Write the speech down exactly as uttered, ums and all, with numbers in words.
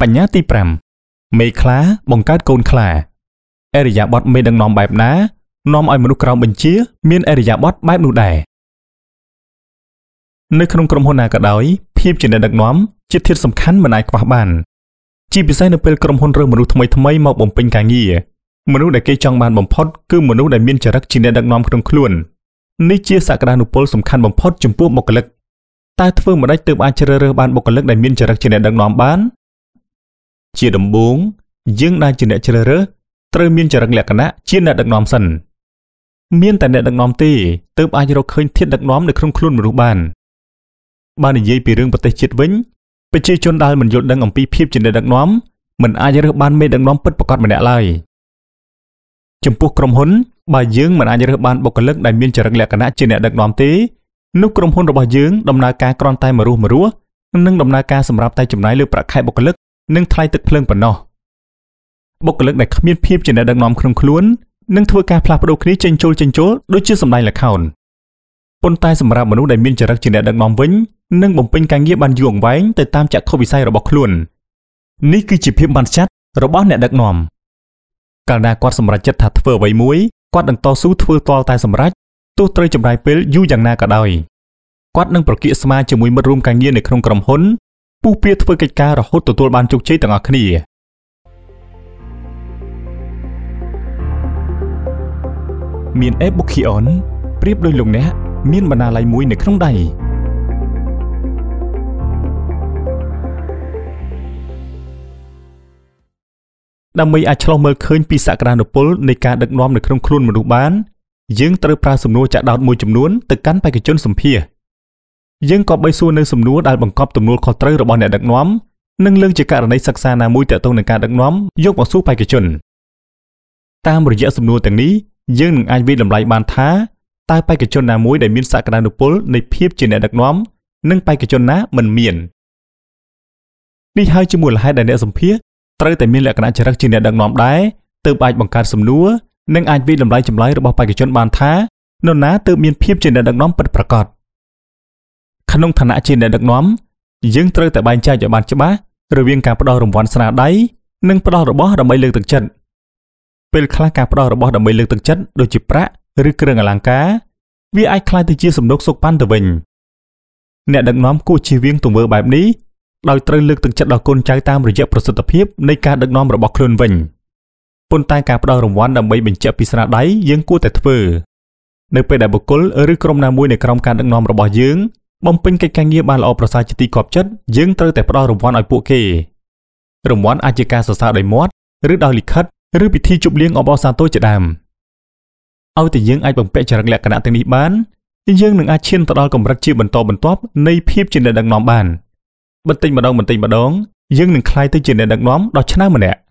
បញ្ញត្តិទីfiveមេខ្លាបង្កើតកូនខ្លាអរិយាបថមេដឹកនាំបែបណានាំឲ្យមនុស្សក្រោមបញ្ជាមានអរិយាបថបែបនោះដែរនៅក្នុងក្រុមហ៊ុនណាក៏ដោយភាពជាអ្នកដឹកនាំជាធាតុសំខាន់មិនអាចខ្វះបានជាពិសេសនៅពេលក្រុមហ៊ុនរើសមនុស្សថ្មីថ្មីមកបំពេញការងារមនុស្សដែលគេចង់បានបំផុតគឺមនុស្សដែលមានចរិតជាអ្នកដឹកនាំក្នុងខ្លួននេះជាសក្តានុពលសំខាន់បំផុតចំពោះបុគ្គលិកតែធ្វើមិនដេចទើបអាចជ្រើសរើសបានបុគ្គលិកដែលមានចរិតជាអ្នកដឹកនាំបានជាដំបូងយើងដែលជាអ្នកជ្រើសរើសត្រូវមានចរិតលក្ខណៈជាអ្នកដឹកនាំសិនមានតែអ្នកដឹកនាំទេទើបអាចរកឃើញធាតុដឹកនាំនៅក្នុងខ្លួនមនុស្សបានបើនិយាយពីរឿងប្រទេសជាតិវិញប្រជាជនដែលមិនយល់ដឹងអំពីភាពជាអ្នកដឹកនាំមិនអាចរើសបានមេដឹកនាំពិតប្រាកដម្នាក់ឡើយចំពោះក្រុមហ៊ុនបើយើងមិនអាចរើសបានបុគ្គលិកដែលមានចរិតលក្ខណៈជាអ្នកដឹកនាំទេនោះក្រុមហ៊ុនរបស់យើងដំណើរការគ្រាន់តែមករស់មរស់និងដំណើរការសម្រាប់តែចំណាយលើប្រាក់ខែបុគ្គលិកនិងថ្លៃទឹកភ្លើងប៉ុណ្ណោះបុគ្គលិកដែលគ្មានភាពជាអ្នកដឹកនាំក្នុងខ្លួននឹងធ្វើការផ្លាស់ប្ដូរគ្នាចេញចូលចេញចូលដូចជាសម្ដែងល្ខោនប៉ុន្តែសម្រាប់មនុស្សដែលមានចរិតជាអ្នកដឹកនាំវិញនឹងបំពេញការងារបានយូរអង្វែងទៅតាមចក្ខុវិស័យរបស់ខ្លួននេះគឺជាភាពបានស្ចាត់របស់អ្នកដឹកនាំកាលណាគាត់សម្រេចចិត្តថាធ្វើអ្វីមួយគាត់នឹងតស៊ូធ្វើទាល់តែសម្រេចទោះត្រូវចំណាយពេលយូរយ៉ាងណាក៏ដោយគាត់នឹងប្រគៀកស្មារជាមួយមិត្តរួមការងារនៅក្នុងក្រុមហ៊ុនពុះពៀធ្វើកិច្ចការរហូតទទួលបានជោគជ័យទាំងអស់គ្នាមាន e-bookion ប្រៀបដូចលោកអ្នកមានបណ្ណាល័យមួយនៅក្នុងដៃដើម្បីអាចឆ្លុះមើលឃើញពីសក្តានុពលនៃការដឹកនាំនៅក្នុងខ្លួនមនុស្សបានយើងត្រូវប្រើសំណួរចាក់ដោតមួយចំនួនទៅកាន់បេក្ខជនសម្ភាសន៍យើងក៏បីសួរនៅសំណួរដែលបង្កប់ទំនួលខុសត្រូវរបស់អ្នកដឹកនាំនិងលើកជាករណីសិក្សាណាមួយទាក់ទងនឹងការដឹកនាំយកមកសួរបេក្ខជនតាមរយៈសំណួរទាំងនេះយើងនឹងអាចវិតម្លៃបានថាតើបេក្ខជនណាមួយដែលមានសក្តានុពលនៃភាពជាអ្នកដឹកនាំនិងបេក្ខជនណាមិនមាននេះហើយជាមូលហេតុដែលអ្នកសម្ភាសន៍ត្រូវតែមានលក្ខណៈចរិតជាអ្នកដឹកនាំដែរទើបអាចបង្កើតសំណួរនិងអាចវិតម្លៃចម្លើយរបស់បេក្ខជនបានថានរណាទើបមានភាពជាអ្នកដឹកនាំពិតប្រាកដក្នុងឋានៈជាអ្នកដឹកនាំយើងត្រូវតែបែងចែកឲ្យបានច្បាស់រវាងការផ្ដល់រង្វាន់ស្នាដៃនិងផ្ដល់របស់ដើម្បីលើកទឹកចិត្តពេលខ្លះការផ្ដល់របស់ដើម្បីលើកទឹកចិត្តដូចជាប្រាក់ឬគ្រឿងអលង្ការវាអាចក្លាយទៅជាសំណុកសុកប៉ាន់ទៅវិញអ្នកដឹកនាំគួរជៀសវាងទង្វើបែបនេះដោយត្រូវលើកទឹកចិត្តដល់កូនចៅតាមរយៈប្រសិទ្ធភាពនៃការដឹកនាំរបស់ខ្លួនវិញប៉ុន្តែការផ្ដល់រង្វាន់ដើម្បីបញ្ជាក់ពីស្នាដៃយើងគួរតែធ្វើនៅពេលដែលបុគ្គលឬក្រុមណាមួយនៅក្រោមការដឹកនាំរបស់យើងបំពេញកិច្ចការងារបានល្អប្រសើរជាទីគាប់ចិត្តយើងត្រូវតែផ្ដល់រង្វាន់ឲ្យពួកគេរង្វាន់អាចជាការសរសើរដោយមាត់ឬដោយលិខិតឬពិធីជប់លៀងអបអរសាទរជាដើមឲ្យតែយើងអាចបំពាក់ចរិតលក្ខណៈទាំងនេះបានយើងនឹងអាចឈានទៅដល់កម្រិតជាបន្តបន្ទាប់នៃភាពជាអ្នកដឹកនាំបានបន្តិចម្ដងបន្តិចម្ដងយើងនឹងក្លាយទៅជាអ្នកដឹកនាំដ៏ឆ្នើមម្នាក់